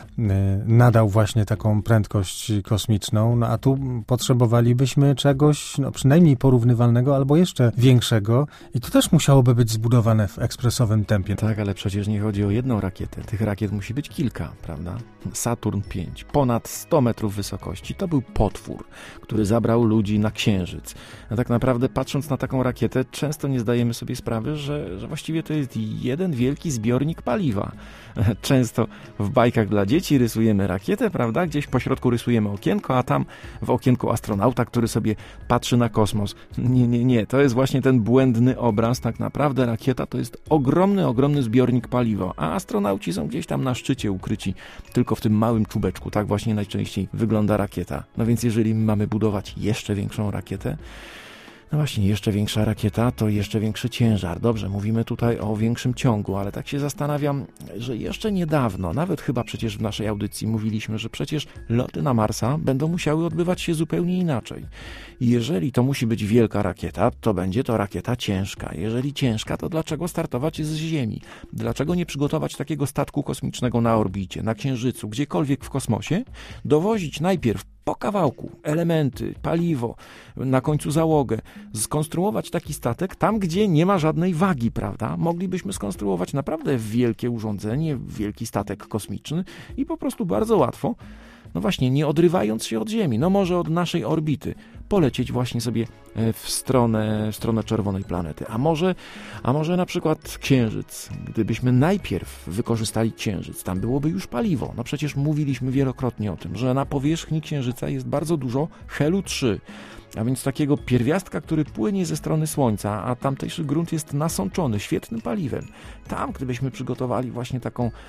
nadał właśnie taką prędkość kosmiczną, no a tu potrzebowalibyśmy czegoś no przynajmniej porównywalnego albo jeszcze większego i to też musiałoby być zbudowane w ekspresowym tempie. Tak, ale przecież nie chodzi o jedną rakietę. Tych rakiet musi być kilka, prawda? Saturn pięć, ponad sto metrów wysokości. To był potwór, który zabrał ludzi na Księżyc. A tak naprawdę patrząc na taką rakietę, często nie zdajemy sobie sprawy, że, że właściwie to jest jeden wielki zbiornik paliwa. Często w bajkach dla dzieci rysujemy rakietę, prawda? Gdzieś po środku rysujemy okienko, a tam w okienku astronauta, który sobie patrzy na kosmos. Nie, nie, nie. To jest właśnie ten błędny obraz. Tak naprawdę rakieta to jest ogromny, ogromny zbiornik paliwa, a astronauci są gdzieś tam na szczycie ukryci, tylko w tym małym czubeczku. Tak właśnie najczęściej wygląda rakieta. No więc jeżeli mamy budować jeszcze większą rakietę, no właśnie, jeszcze większa rakieta to jeszcze większy ciężar. Dobrze, mówimy tutaj o większym ciągu, ale tak się zastanawiam, że jeszcze niedawno, nawet chyba przecież w naszej audycji mówiliśmy, że przecież loty na Marsa będą musiały odbywać się zupełnie inaczej. I jeżeli to musi być wielka rakieta, to będzie to rakieta ciężka. Jeżeli ciężka, to dlaczego startować z Ziemi? Dlaczego nie przygotować takiego statku kosmicznego na orbicie, na Księżycu, gdziekolwiek w kosmosie, dowozić najpierw po kawałku elementy, paliwo, na końcu załogę, skonstruować taki statek tam, gdzie nie ma żadnej wagi, prawda? Moglibyśmy skonstruować naprawdę wielkie urządzenie, wielki statek kosmiczny i po prostu bardzo łatwo, no właśnie, nie odrywając się od Ziemi, no może od naszej orbity, polecieć właśnie sobie w stronę, w stronę czerwonej planety. A może, a może na przykład Księżyc. Gdybyśmy najpierw wykorzystali Księżyc, tam byłoby już paliwo. No przecież mówiliśmy wielokrotnie o tym, że na powierzchni Księżyca jest bardzo dużo helu trzy, a więc takiego pierwiastka, który płynie ze strony Słońca, a tamtejszy grunt jest nasączony świetnym paliwem. Tam, gdybyśmy przygotowali właśnie taką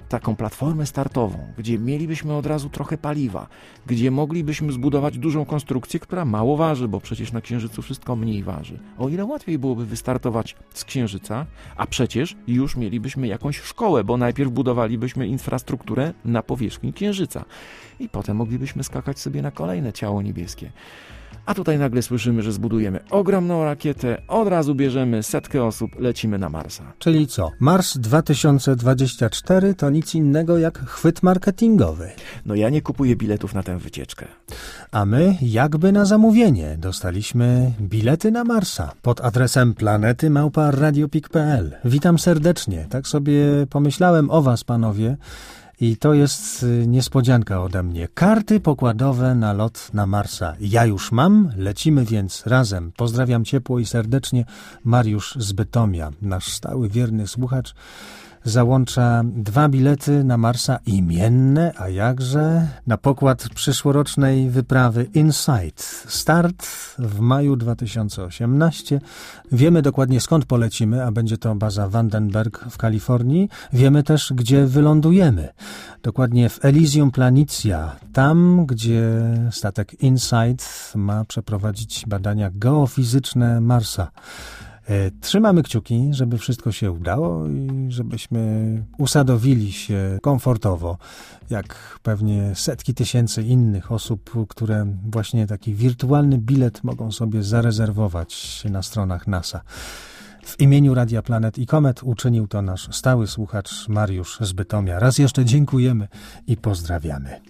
taką platformę startową, gdzie mielibyśmy od razu trochę paliwa, gdzie moglibyśmy zbudować dużą konstrukcję, która mało waży, bo przecież na Księżycu wszystko mniej waży. O ile łatwiej byłoby wystartować z Księżyca, a przecież już mielibyśmy jakąś szkołę, bo najpierw budowalibyśmy infrastrukturę na powierzchni Księżyca i potem moglibyśmy skakać sobie na kolejne ciało niebieskie. A tutaj nagle słyszymy, że zbudujemy ogromną rakietę, od razu bierzemy setkę osób, lecimy na Marsa. Czyli co? Mars dwa tysiące dwudziesty czwarty to nic innego jak chwyt marketingowy. No ja nie kupuję biletów na tę wycieczkę. A my jakby na zamówienie dostaliśmy bilety na Marsa pod adresem planety małpa radiopik kropka p l. Witam serdecznie. Tak sobie pomyślałem o was, panowie. I to jest niespodzianka ode mnie. Karty pokładowe na lot na Marsa. Ja już mam, lecimy więc razem. Pozdrawiam ciepło i serdecznie. Mariusz z Bytomia, nasz stały, wierny słuchacz, załącza dwa bilety na Marsa imienne, a jakże, na pokład przyszłorocznej wyprawy Insight. Start w maju dwa tysiące osiemnastego. Wiemy dokładnie, skąd polecimy, a będzie to baza Vandenberg w Kalifornii. Wiemy też, gdzie wylądujemy. Dokładnie w Elysium Planitia, tam, gdzie statek Insight ma przeprowadzić badania geofizyczne Marsa. Trzymamy kciuki, żeby wszystko się udało i żebyśmy usadowili się komfortowo, jak pewnie setki tysięcy innych osób, które właśnie taki wirtualny bilet mogą sobie zarezerwować na stronach NASA. W imieniu Radia Planet i Komet uczynił to nasz stały słuchacz Mariusz z Bytomia. Raz jeszcze dziękujemy i pozdrawiamy.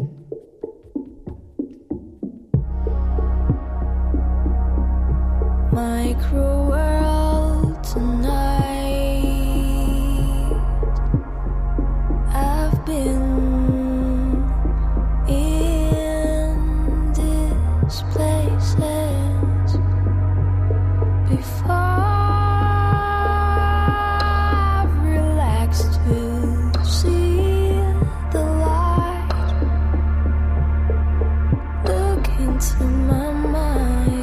My cruel world tonight, I've been in these places before. I've relaxed to see the light. Look into my mind.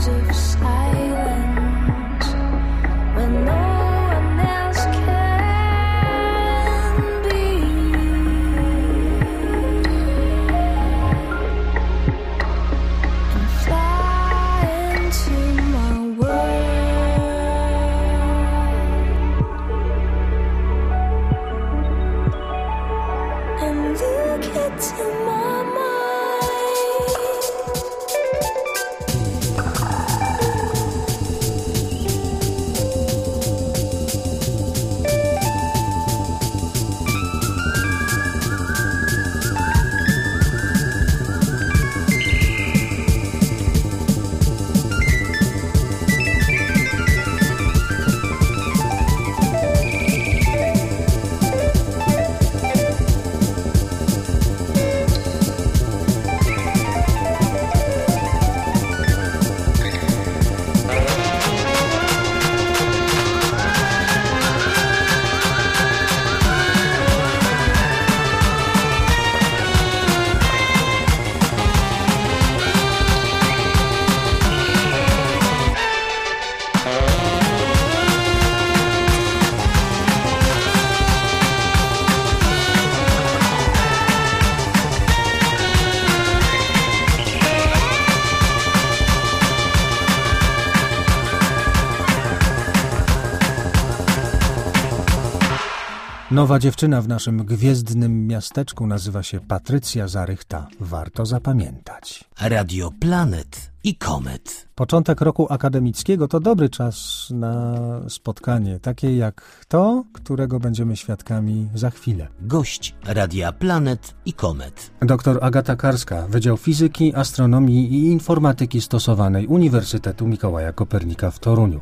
When no one else cares. Nowa dziewczyna w naszym gwiezdnym miasteczku nazywa się Patrycja Zarychta. Warto zapamiętać. Radio Planet i Komet. Początek roku akademickiego to dobry czas na spotkanie, takie jak to, którego będziemy świadkami za chwilę. Gość Radia Planet i Komet. Doktor Agata Karska, Wydział Fizyki, Astronomii i Informatyki Stosowanej Uniwersytetu Mikołaja Kopernika w Toruniu.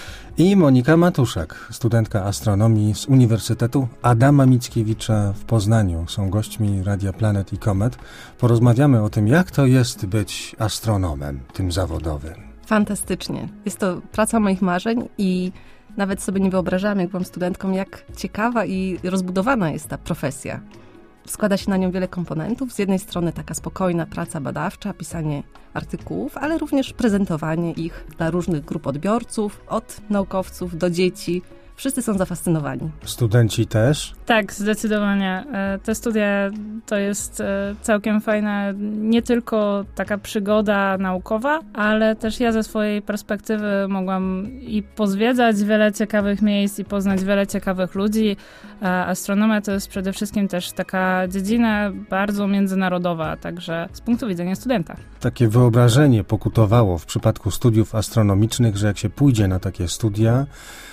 I Monika Matuszak, studentka astronomii z Uniwersytetu Adama Mickiewicza w Poznaniu. Są gośćmi Radia Planet i Komet. Porozmawiamy o tym, jak to jest być astronomem, tym zawodowym. Fantastycznie. Jest to praca moich marzeń i nawet sobie nie wyobrażam, jak byłam studentką, jak ciekawa i rozbudowana jest ta profesja. Składa się na nią wiele komponentów. Z jednej strony taka spokojna praca badawcza, pisanie artykułów, ale również prezentowanie ich dla różnych grup odbiorców, od naukowców do dzieci. Wszyscy są zafascynowani. Studenci też? Tak, zdecydowanie. Te studia to jest całkiem fajna, nie tylko taka przygoda naukowa, ale też ja ze swojej perspektywy mogłam i pozwiedzać wiele ciekawych miejsc i poznać wiele ciekawych ludzi. Astronomia to jest przede wszystkim też taka dziedzina bardzo międzynarodowa, także z punktu widzenia studenta. Takie wyobrażenie pokutowało w przypadku studiów astronomicznych, że jak się pójdzie na takie studia,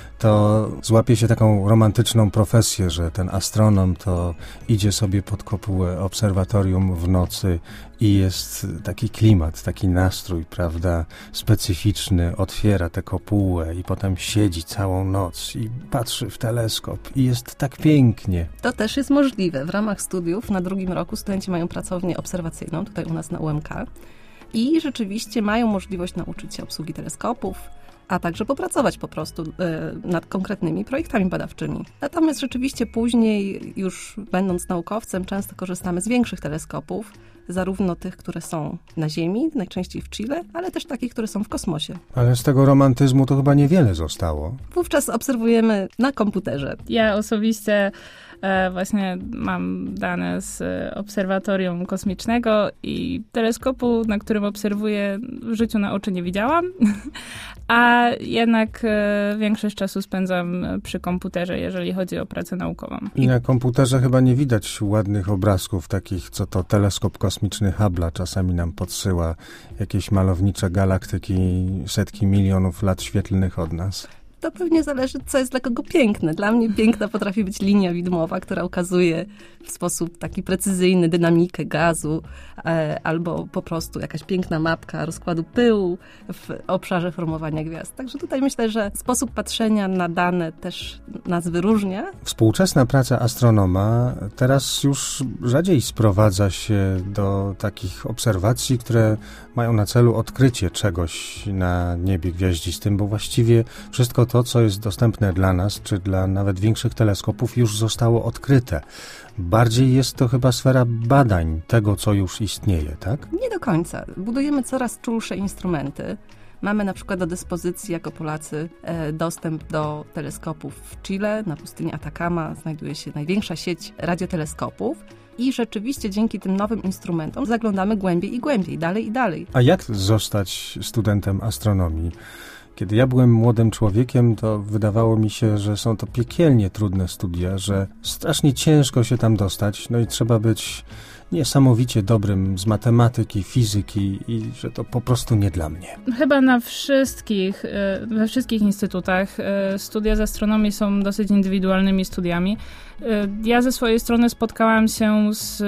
to złapie się taką romantyczną profesję, że ten astronom to idzie sobie pod kopułę obserwatorium w nocy i jest taki klimat, taki nastrój, prawda, specyficzny, otwiera tę kopułę i potem siedzi całą noc i patrzy w teleskop i jest tak pięknie. To też jest możliwe. W ramach studiów na drugim roku studenci mają pracownię obserwacyjną, tutaj u nas na U M K, i rzeczywiście mają możliwość nauczyć się obsługi teleskopów, a także popracować po prostu y, nad konkretnymi projektami badawczymi. Natomiast rzeczywiście później, już będąc naukowcem, często korzystamy z większych teleskopów, zarówno tych, które są na Ziemi, najczęściej w Chile, ale też takich, które są w kosmosie. Ale z tego romantyzmu to chyba niewiele zostało. Wówczas obserwujemy na komputerze. Ja osobiście e, właśnie mam dane z obserwatorium kosmicznego i teleskopu, na którym obserwuję, w życiu na oczy nie widziałam, a jednak e, większość czasu spędzam przy komputerze, jeżeli chodzi o pracę naukową. I na komputerze chyba nie widać ładnych obrazków takich, co to teleskop kosmiczny Hubble'a czasami nam podsyła, jakieś malownicze galaktyki, setki milionów lat świetlnych od nas. To pewnie zależy, co jest dla kogo piękne. Dla mnie piękna potrafi być linia widmowa, która ukazuje w sposób taki precyzyjny dynamikę gazu, e, albo po prostu jakaś piękna mapka rozkładu pyłu w obszarze formowania gwiazd. Także tutaj myślę, że sposób patrzenia na dane też nas wyróżnia. Współczesna praca astronoma teraz już rzadziej sprowadza się do takich obserwacji, które mają na celu odkrycie czegoś na niebie gwiaździstym, bo właściwie wszystko to, co jest dostępne dla nas, czy dla nawet większych teleskopów, już zostało odkryte. Bardziej jest to chyba sfera badań tego, co już istnieje, tak? Nie do końca. Budujemy coraz czulsze instrumenty. Mamy na przykład do dyspozycji jako Polacy e, dostęp do teleskopów w Chile. Na pustyni Atacama znajduje się największa sieć radioteleskopów. I rzeczywiście dzięki tym nowym instrumentom zaglądamy głębiej i głębiej, dalej i dalej. A jak zostać studentem astronomii? Kiedy ja byłem młodym człowiekiem, to wydawało mi się, że są to piekielnie trudne studia, że strasznie ciężko się tam dostać, no i trzeba być niesamowicie dobrym z matematyki, fizyki i że to po prostu nie dla mnie. Chyba na wszystkich, we wszystkich instytutach studia z astronomii są dosyć indywidualnymi studiami. Ja ze swojej strony spotkałam się z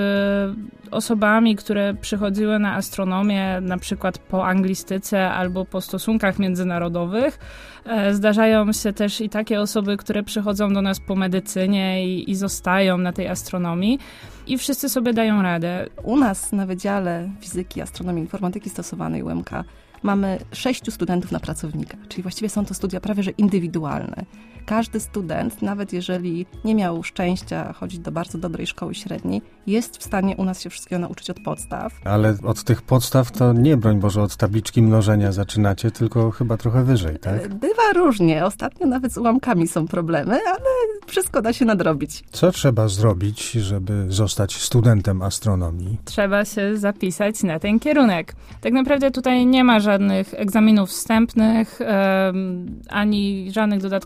osobami, które przychodziły na astronomię na przykład po anglistyce albo po stosunkach międzynarodowych. Zdarzają się też i takie osoby, które przychodzą do nas po medycynie i, i zostają na tej astronomii i wszyscy sobie dają radę. U nas na Wydziale Fizyki, Astronomii i Informatyki Stosowanej U M K mamy sześciu studentów na pracownika, czyli właściwie są to studia prawie że indywidualne. Każdy student, nawet jeżeli nie miał szczęścia chodzić do bardzo dobrej szkoły średniej, jest w stanie u nas się wszystkiego nauczyć od podstaw. Ale od tych podstaw to nie, broń Boże, od tabliczki mnożenia zaczynacie, tylko chyba trochę wyżej, tak? Bywa różnie. Ostatnio nawet z ułamkami są problemy, ale wszystko da się nadrobić. Co trzeba zrobić, żeby zostać studentem astronomii? Trzeba się zapisać na ten kierunek. Tak naprawdę tutaj nie ma żadnych egzaminów wstępnych, um, ani żadnych dodatkowych wymogów.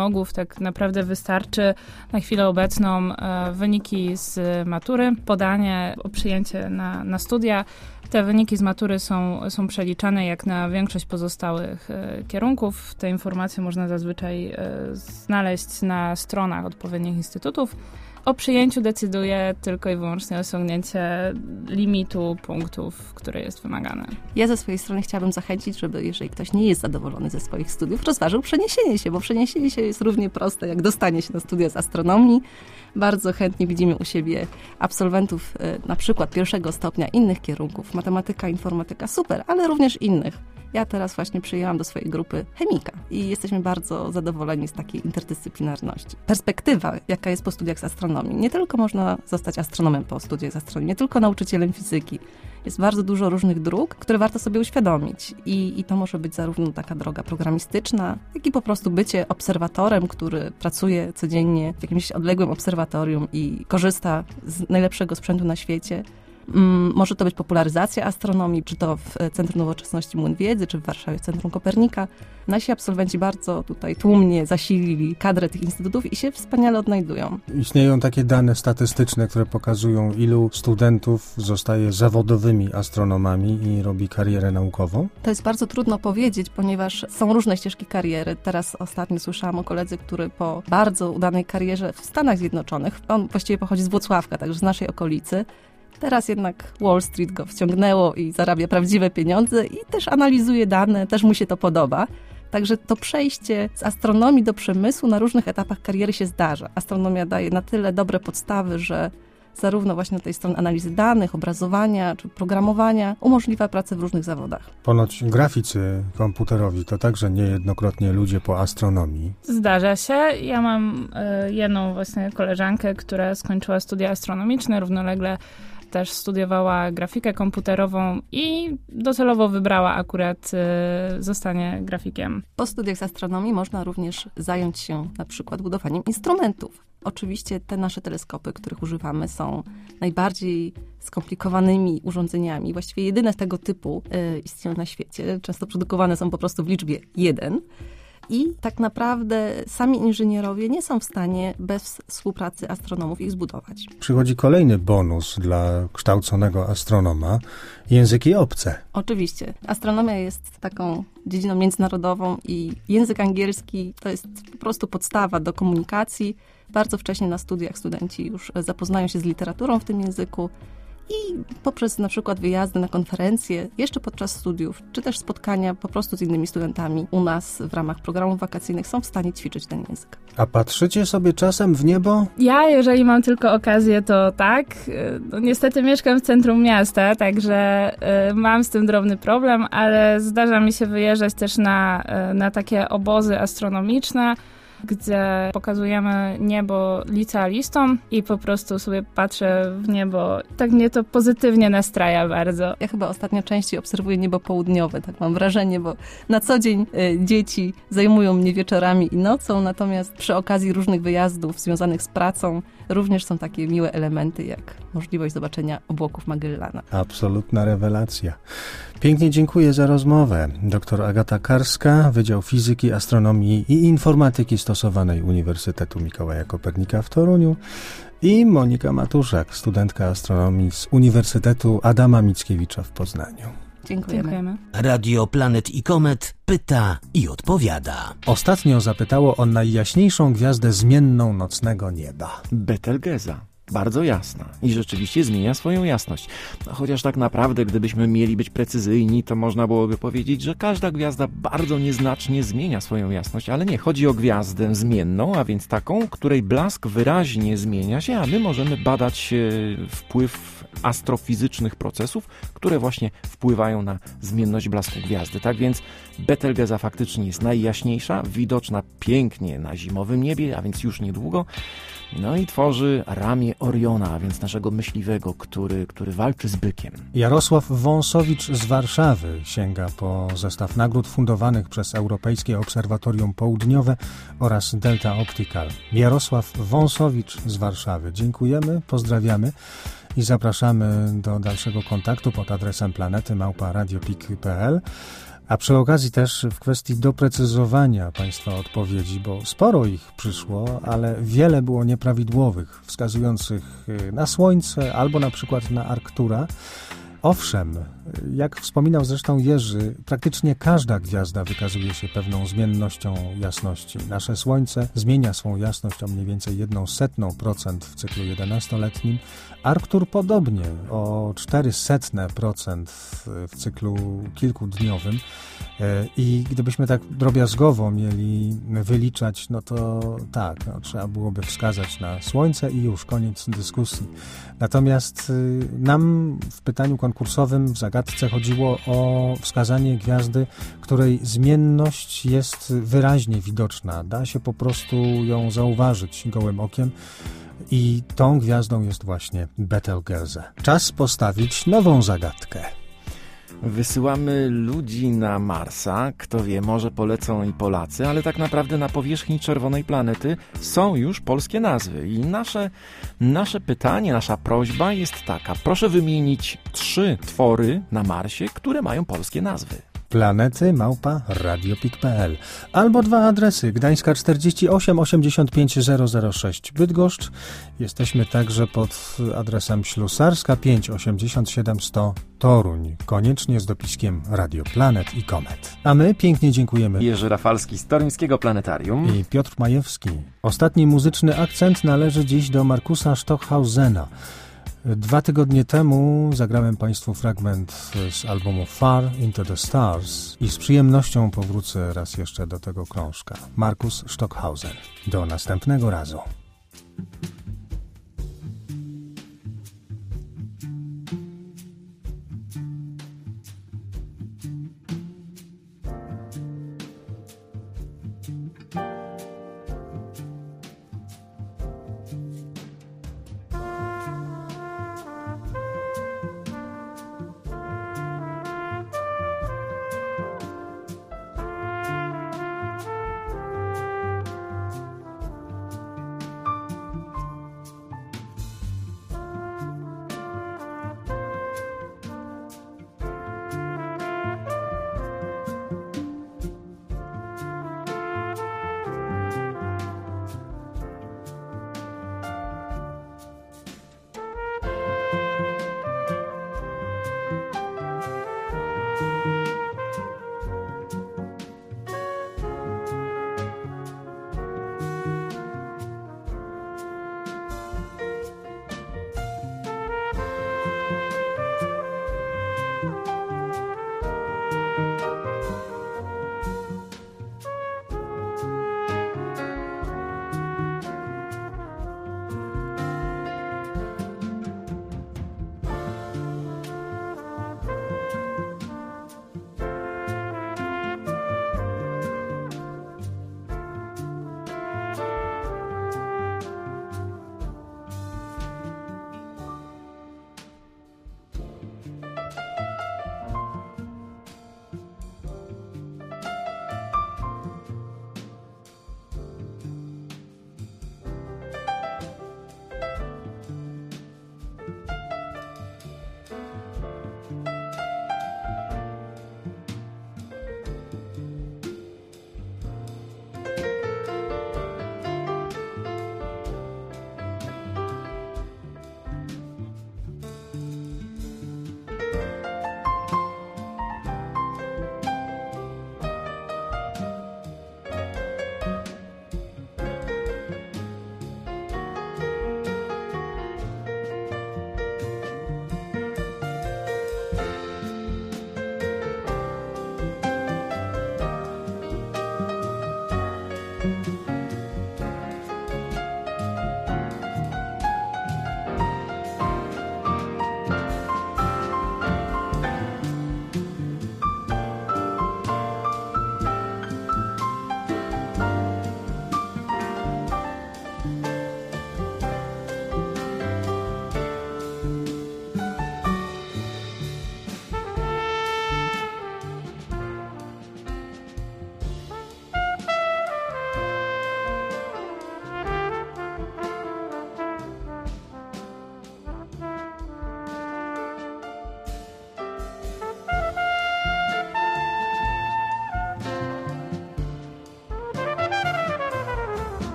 wymogów. Tak naprawdę wystarczy na chwilę obecną e, wyniki z matury, podanie o przyjęcie na, na studia. Te wyniki z matury są, są przeliczane jak na większość pozostałych e, kierunków. Te informacje można zazwyczaj e, znaleźć na stronach odpowiednich instytutów. O przyjęciu decyduje tylko i wyłącznie osiągnięcie limitu punktów, który jest wymagany. Ja ze swojej strony chciałabym zachęcić, żeby jeżeli ktoś nie jest zadowolony ze swoich studiów, rozważył przeniesienie się, bo przeniesienie się jest równie proste jak dostanie się na studia z astronomii. Bardzo chętnie widzimy u siebie absolwentów na przykład pierwszego stopnia innych kierunków, matematyka, informatyka, super, ale również innych. Ja teraz właśnie przyjęłam do swojej grupy chemika i jesteśmy bardzo zadowoleni z takiej interdyscyplinarności. Perspektywa, jaka jest po studiach z astronomii. Nie tylko można zostać astronomem po studiach z astronomii, nie tylko nauczycielem fizyki. Jest bardzo dużo różnych dróg, które warto sobie uświadomić. I, i to może być zarówno taka droga programistyczna, jak i po prostu bycie obserwatorem, który pracuje codziennie w jakimś odległym obserwatorium i korzysta z najlepszego sprzętu na świecie. Może to być popularyzacja astronomii, czy to w Centrum Nowoczesności Młyn Wiedzy, czy w Warszawie w Centrum Kopernika. Nasi absolwenci bardzo tutaj tłumnie zasilili kadrę tych instytutów i się wspaniale odnajdują. Istnieją takie dane statystyczne, które pokazują, ilu studentów zostaje zawodowymi astronomami i robi karierę naukową? To jest bardzo trudno powiedzieć, ponieważ są różne ścieżki kariery. Teraz ostatnio słyszałam o koledze, który po bardzo udanej karierze w Stanach Zjednoczonych, on właściwie pochodzi z Włocławka, także z naszej okolicy, teraz jednak Wall Street go wciągnęło i zarabia prawdziwe pieniądze i też analizuje dane, też mu się to podoba. Także to przejście z astronomii do przemysłu na różnych etapach kariery się zdarza. Astronomia daje na tyle dobre podstawy, że zarówno właśnie na tej stronie analizy danych, obrazowania czy programowania umożliwia pracę w różnych zawodach. Ponoć graficy komputerowi to także niejednokrotnie ludzie po astronomii. Zdarza się. Ja mam y, jedną właśnie koleżankę, która skończyła studia astronomiczne, równolegle też studiowała grafikę komputerową i docelowo wybrała akurat y, zostanie grafikiem. Po studiach z astronomii można również zająć się na przykład budowaniem instrumentów. Oczywiście te nasze teleskopy, których używamy, są najbardziej skomplikowanymi urządzeniami. Właściwie jedyne tego typu y, istnieją na świecie. Często produkowane są po prostu w liczbie jeden. I tak naprawdę sami inżynierowie nie są w stanie bez współpracy astronomów ich zbudować. Przychodzi kolejny bonus dla kształconego astronoma. Języki obce. Oczywiście. Astronomia jest taką dziedziną międzynarodową i język angielski to jest po prostu podstawa do komunikacji. Bardzo wcześnie na studiach studenci już zapoznają się z literaturą w tym języku. I poprzez na przykład wyjazdy na konferencje, jeszcze podczas studiów, czy też spotkania po prostu z innymi studentami u nas w ramach programów wakacyjnych są w stanie ćwiczyć ten język. A patrzycie sobie czasem w niebo? Ja, jeżeli mam tylko okazję, to tak. No, niestety mieszkam w centrum miasta, także y, mam z tym drobny problem, ale zdarza mi się wyjeżdżać też na, y, na takie obozy astronomiczne, gdzie pokazujemy niebo licealistom i po prostu sobie patrzę w niebo. Tak mnie to pozytywnie nastraja bardzo. Ja chyba ostatnio częściej obserwuję niebo południowe, tak mam wrażenie, bo na co dzień y, dzieci zajmują mnie wieczorami i nocą, natomiast przy okazji różnych wyjazdów związanych z pracą również są takie miłe elementy, jak możliwość zobaczenia obłoków Magellana. Absolutna rewelacja. Pięknie dziękuję za rozmowę. Doktor Agata Karska, Wydział Fizyki, Astronomii i Informatyki Stosowanej Uniwersytetu Mikołaja Kopernika w Toruniu i Monika Matuszak, studentka astronomii z Uniwersytetu Adama Mickiewicza w Poznaniu. Dziękujemy. Dziękujemy. Radio Planet i Komet pyta i odpowiada. Ostatnio zapytało o najjaśniejszą gwiazdę zmienną nocnego nieba. Betelgeza. Bardzo jasna i rzeczywiście zmienia swoją jasność. Chociaż tak naprawdę, gdybyśmy mieli być precyzyjni, to można byłoby powiedzieć, że każda gwiazda bardzo nieznacznie zmienia swoją jasność, ale nie, chodzi o gwiazdę zmienną, a więc taką, której blask wyraźnie zmienia się, a my możemy badać wpływ astrofizycznych procesów, które właśnie wpływają na zmienność blasku gwiazdy. Tak więc Betelgeza faktycznie jest najjaśniejsza, widoczna pięknie na zimowym niebie, a więc już niedługo. No i tworzy ramię Oriona, a więc naszego myśliwego, który, który walczy z bykiem. Jarosław Wąsowicz z Warszawy sięga po zestaw nagród fundowanych przez Europejskie Obserwatorium Południowe oraz Delta Optical. Jarosław Wąsowicz z Warszawy. Dziękujemy, pozdrawiamy i zapraszamy do dalszego kontaktu pod adresem planety małpa radiopik kropka p l. A przy okazji też w kwestii doprecyzowania Państwa odpowiedzi, bo sporo ich przyszło, ale wiele było nieprawidłowych, wskazujących na Słońce albo na przykład na Arktura. Owszem, jak wspominał zresztą Jerzy, praktycznie każda gwiazda wykazuje się pewną zmiennością jasności. Nasze Słońce zmienia swą jasność o mniej więcej jedną setną procent w cyklu jedenastoletnim. Arktur podobnie, o cztery setne procent w cyklu kilkudniowym. I gdybyśmy tak drobiazgowo mieli wyliczać, no to tak, no, trzeba byłoby wskazać na Słońce i już, koniec dyskusji. Natomiast nam w pytaniu konkursowym w zagadce chodziło o wskazanie gwiazdy, której zmienność jest wyraźnie widoczna. Da się po prostu ją zauważyć gołym okiem. I tą gwiazdą jest właśnie Betelgeuse. Czas postawić nową zagadkę. Wysyłamy ludzi na Marsa, kto wie, może polecą i Polacy, ale tak naprawdę na powierzchni czerwonej planety są już polskie nazwy. I nasze, nasze pytanie, nasza prośba jest taka. Proszę wymienić trzy twory na Marsie, które mają polskie nazwy. Planety małpa radiopik kropka p l albo dwa adresy: Gdańska czterdzieści osiem osiemdziesiąt pięć zero zero sześć Bydgoszcz. Jesteśmy także pod adresem Ślusarska pięć osiemdziesiąt siedem sto Toruń. Koniecznie z dopiskiem Radio Planet i Komet. A my pięknie dziękujemy. Jerzy Rafalski z Toruńskiego Planetarium I Piotr Majewski. Ostatni muzyczny akcent należy dziś do Markusa Stockhausena. Dwa tygodnie temu zagrałem Państwu fragment z albumu Far Into the Stars i z przyjemnością powrócę raz jeszcze do tego krążka. Markus Stockhausen. Do następnego razu.